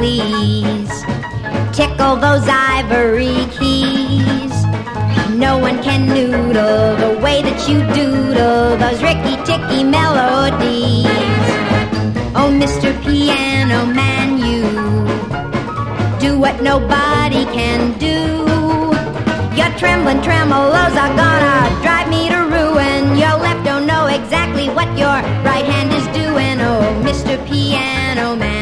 please. Tickle those ivory keys. No one can noodle the way that you doodle those ricky-ticky melodies. Oh, Mr. Piano Man, you do what nobody can do. Your trembling tremolos are gonna drive me to ruin. Your left don't know exactly what your right hand is doing. Oh, Mr. Piano Man.